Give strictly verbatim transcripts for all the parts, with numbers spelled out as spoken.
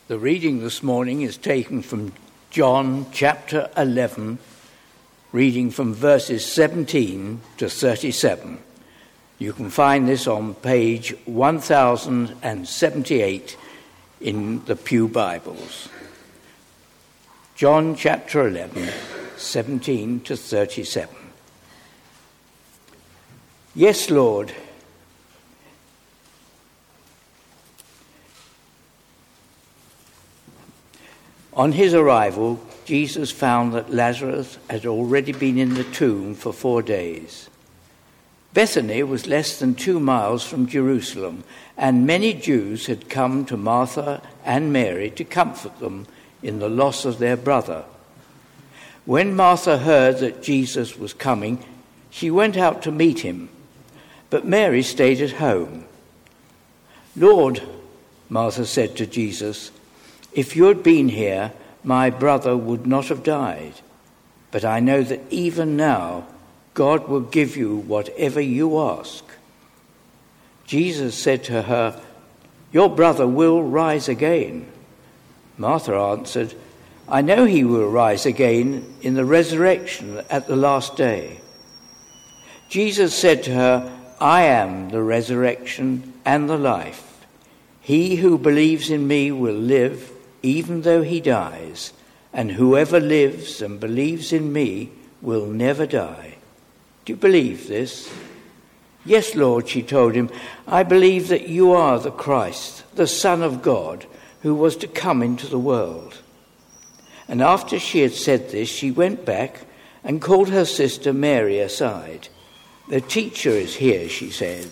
The reading this morning is taken from John chapter eleven, reading from verses seventeen to thirty-seven. You can find this on page one thousand seventy-eight in the Pew Bibles. John chapter eleven, seventeen to thirty-seven. Yes, Lord. On his arrival, Jesus found that Lazarus had already been in the tomb for four days. Bethany was less than two miles from Jerusalem, and many Jews had come to Martha and Mary to comfort them in the loss of their brother. When Martha heard that Jesus was coming, she went out to meet him, but Mary stayed at home. "Lord," Martha said to Jesus, "if you had been here, my brother would not have died. But I know that even now, God will give you whatever you ask." Jesus said to her, "Your brother will rise again." Martha answered, "I know he will rise again in the resurrection at the last day." Jesus said to her, "I am the resurrection and the life. He who believes in me will live even though he dies, and whoever lives and believes in me will never die." Do you believe this? "Yes, Lord," she told him, "I believe that you are the Christ, the Son of God, who was to come into the world." And after she had said this, she went back and called her sister Mary aside. "The teacher is here," she said,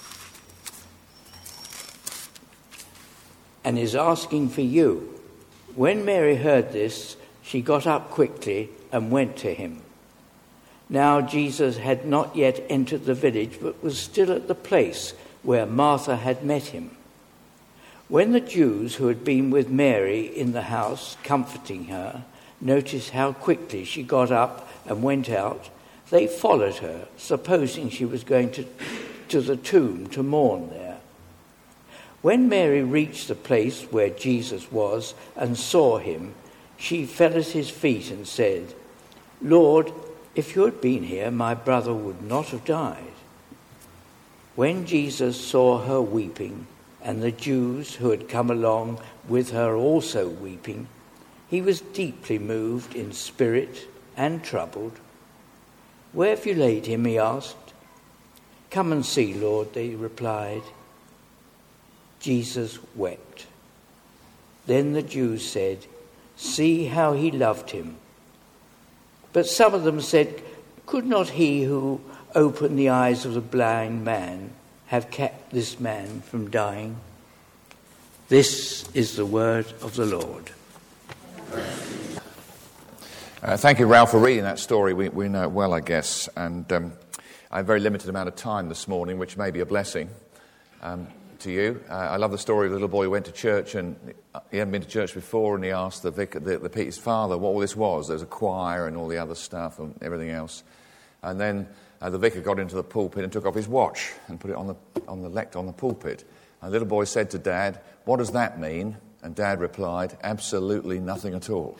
"and is asking for you." When Mary heard this, she got up quickly and went to him. Now Jesus had not yet entered the village, but was still at the place where Martha had met him. When the Jews who had been with Mary in the house, comforting her, noticed how quickly she got up and went out, they followed her, supposing she was going to, to the tomb to mourn there. When Mary reached the place where Jesus was and saw him, she fell at his feet and said, "Lord, if you had been here, my brother would not have died." When Jesus saw her weeping, and the Jews who had come along with her also weeping, he was deeply moved in spirit and troubled. "Where have you laid him?" he asked. "Come and see, Lord," they replied. Jesus wept. Then the Jews said, "See how he loved him." But some of them said, "Could not he who opened the eyes of the blind man have kept this man from dying?" This is the word of the Lord. Uh, thank you, Ralph, for reading that story. We, we know it well, I guess. And um, I have a very limited amount of time this morning, which may be a blessing um, to you. Uh, I love the story of the little boy who went to church, and he hadn't been to church before, and he asked the vicar, the, the his father, what all this was. There was a choir and all the other stuff and everything else. And then uh, the vicar got into the pulpit and took off his watch and put it on the on the lect on the pulpit. And the little boy said to Dad, "What does that mean?" And Dad replied, "Absolutely nothing at all."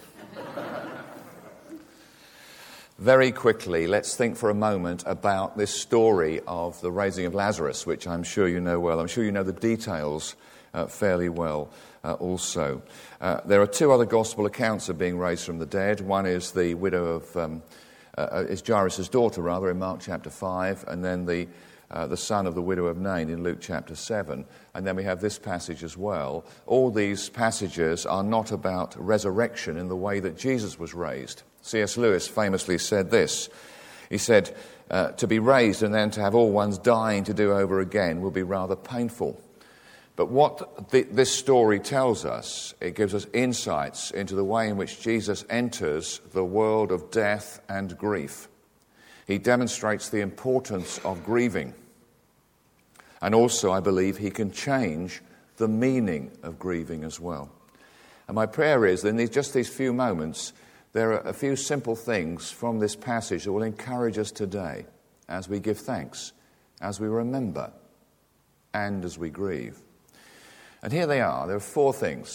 Very quickly, let's think for a moment about this story of the raising of Lazarus, which I'm sure you know well. I'm sure you know the details uh, fairly well uh, also. Uh, there are two other gospel accounts of being raised from the dead. One is the widow of, um, uh, is Jairus' daughter, rather, in Mark chapter five, and then the uh, the son of the widow of Nain in Luke chapter seven. And then we have this passage as well. All these passages are not about resurrection in the way that Jesus was raised. C S Lewis famously said this. He said, uh, to be raised and then to have all one's dying to do over again will be rather painful. But what the, this story tells us, it gives us insights into the way in which Jesus enters the world of death and grief. He demonstrates the importance of grieving. And also, I believe, he can change the meaning of grieving as well. And my prayer is that in these, just these few moments, there are a few simple things from this passage that will encourage us today as we give thanks, as we remember, and as we grieve. And here they are. There are four things.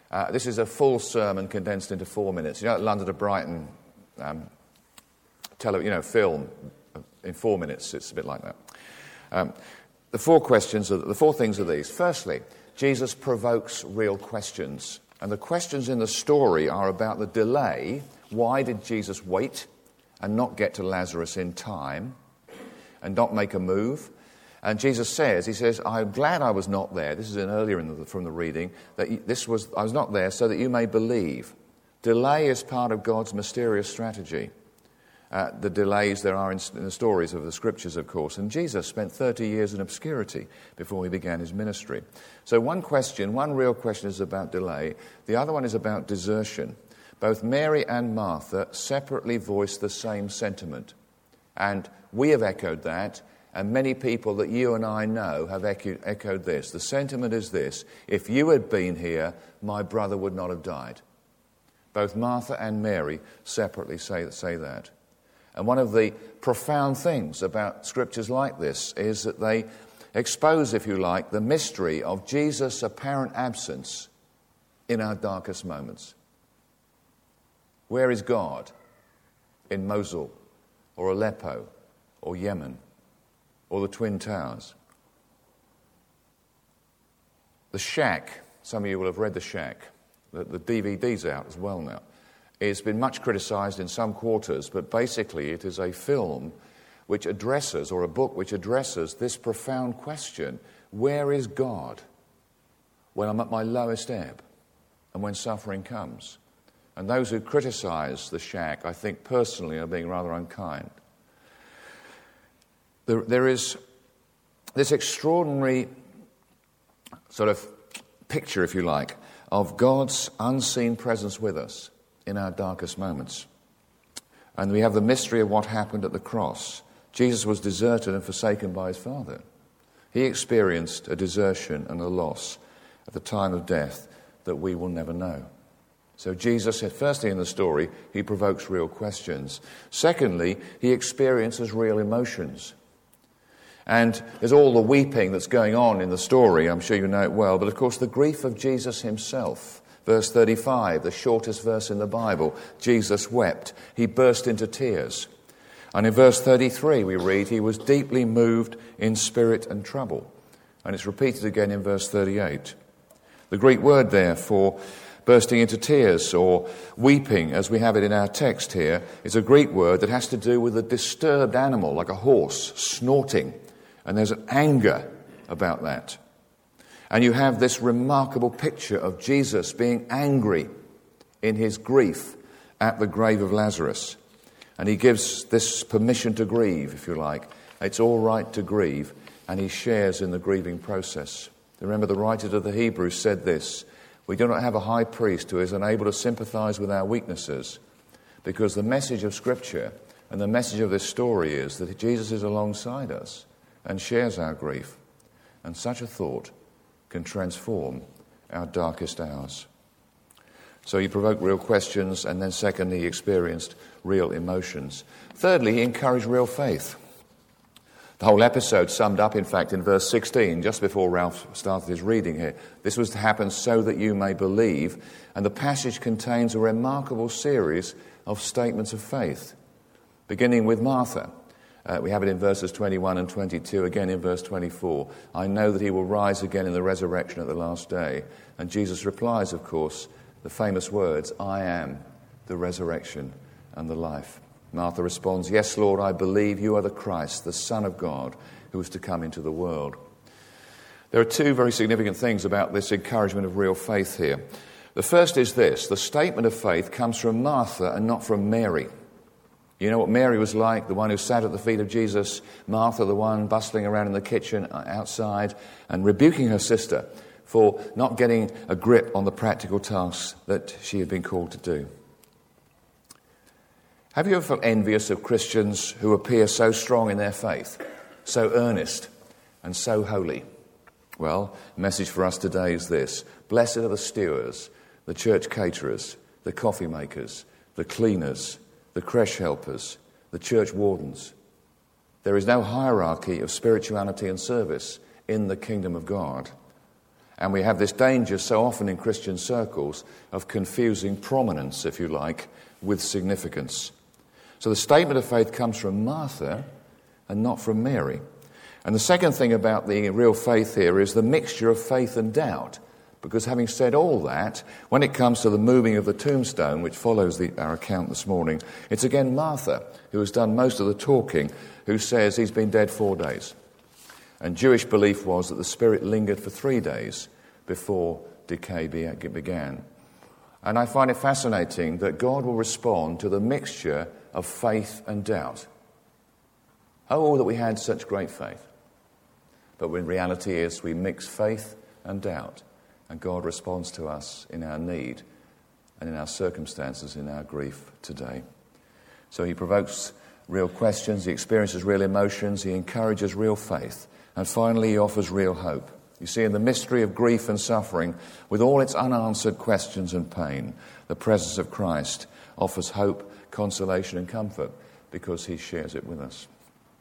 Uh, this is a full sermon condensed into four minutes. You know, London to Brighton, um, tele, you know, film in four minutes. It's a bit like that. Um, the four questions, are, the four things are these. Firstly, Jesus provokes real questions, and the questions in the story are about the delay. Why did Jesus wait and not get to Lazarus in time, and not make a move? And Jesus says, he says, I'm glad I was not there. This is in earlier in the, from the reading, that this was, I was not there so that you may believe. Delay is part of God's mysterious strategy. Uh, the delays there are in, in the stories of the scriptures, of course. And Jesus spent thirty years in obscurity before he began his ministry. So one question, one real question is about delay. The other one is about desertion. Both Mary and Martha separately voice the same sentiment. And we have echoed that. And many people that you and I know have echoed, echoed this. The sentiment is this: if you had been here, my brother would not have died. Both Martha and Mary separately say, say that. And one of the profound things about scriptures like this is that they expose, if you like, the mystery of Jesus' apparent absence in our darkest moments. Where is God? In Mosul, or Aleppo, or Yemen, or the Twin Towers? The Shack, some of you will have read The Shack, the, the D V D's out as well now. It's been much criticised in some quarters, but basically it is a film which addresses, or a book which addresses, this profound question: where is God when I'm at my lowest ebb and when suffering comes? And those who criticise The Shack, I think personally, are being rather unkind. There, there is this extraordinary sort of picture, if you like, of God's unseen presence with us in our darkest moments. And we have the mystery of what happened at the cross. Jesus was deserted and forsaken by his Father. He experienced a desertion and a loss at the time of death that we will never know. So Jesus, firstly in the story, he provokes real questions. Secondly, he experiences real emotions. And there's all the weeping that's going on in the story. I'm sure you know it well. But of course, the grief of Jesus himself. Verse thirty-five, the shortest verse in the Bible, Jesus wept. He burst into tears. And in verse thirty-three, we read, he was deeply moved in spirit and trouble. And it's repeated again in verse thirty-eight. The Greek word there for bursting into tears or weeping, as we have it in our text here, is a Greek word that has to do with a disturbed animal, like a horse, snorting. And there's an anger about that. And you have this remarkable picture of Jesus being angry in his grief at the grave of Lazarus. And he gives this permission to grieve, if you like. It's all right to grieve, and he shares in the grieving process. Remember, the writer to the Hebrews said this: we do not have a high priest who is unable to sympathize with our weaknesses, because the message of Scripture and the message of this story is that Jesus is alongside us and shares our grief. And such a thought can transform our darkest hours. So he provoked real questions, and then secondly, he experienced real emotions. Thirdly, he encouraged real faith. The whole episode summed up, in fact, in verse sixteen, just before Ralph started his reading here. This was to happen so that you may believe. And the passage contains a remarkable series of statements of faith, beginning with Martha. Uh, we have it in verses twenty-one and twenty-two, again in verse twenty-four. I know that he will rise again in the resurrection at the last day. And Jesus replies, of course, the famous words, I am the resurrection and the life. Martha responds, yes, Lord, I believe you are the Christ, the Son of God, who is to come into the world. There are two very significant things about this encouragement of real faith here. The first is this: the statement of faith comes from Martha and not from Mary. You know what Mary was like, the one who sat at the feet of Jesus. Martha, the one bustling around in the kitchen outside and rebuking her sister for not getting a grip on the practical tasks that she had been called to do. Have you ever felt envious of Christians who appear so strong in their faith, so earnest and so holy? Well, the message for us today is this: blessed are the stewards, the church caterers, the coffee makers, the cleaners, the creche helpers, the church wardens. There is no hierarchy of spirituality and service in the kingdom of God. And we have this danger so often in Christian circles of confusing prominence, if you like, with significance. So the statement of faith comes from Martha and not from Mary. And the second thing about the real faith here is the mixture of faith and doubt. Because having said all that, when it comes to the moving of the tombstone, which follows the, our account this morning, it's again Martha who has done most of the talking, who says he's been dead four days. And Jewish belief was that the spirit lingered for three days before decay began. And I find it fascinating that God will respond to the mixture of faith and doubt. Oh, that we had such great faith. But when reality is we mix faith and doubt, and God responds to us in our need and in our circumstances, in our grief today. So he provokes real questions, he experiences real emotions, he encourages real faith. And finally, he offers real hope. You see, in the mystery of grief and suffering, with all its unanswered questions and pain, the presence of Christ offers hope, consolation and comfort because he shares it with us.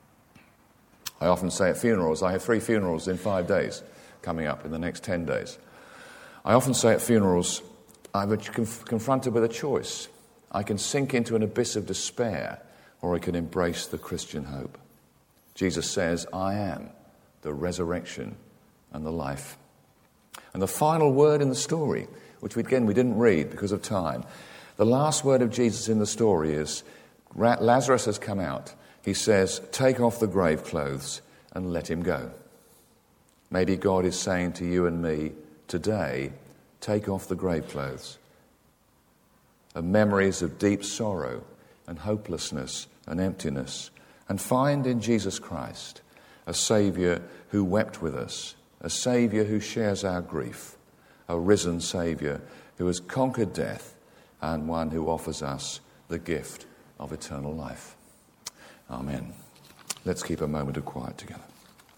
I often say at funerals, I have three funerals in five days coming up in the next ten days. I often say at funerals, I'm conf- confronted with a choice. I can sink into an abyss of despair or I can embrace the Christian hope. Jesus says, I am the resurrection and the life. And the final word in the story, which we, again we didn't read because of time, the last word of Jesus in the story is, Lazarus has come out. He says, take off the grave clothes and let him go. Maybe God is saying to you and me today, take off the grave clothes. And memories of deep sorrow and hopelessness and emptiness, and find in Jesus Christ a Saviour who wept with us, a Saviour who shares our grief, a risen Saviour who has conquered death, and one who offers us the gift of eternal life. Amen. Let's keep a moment of quiet together.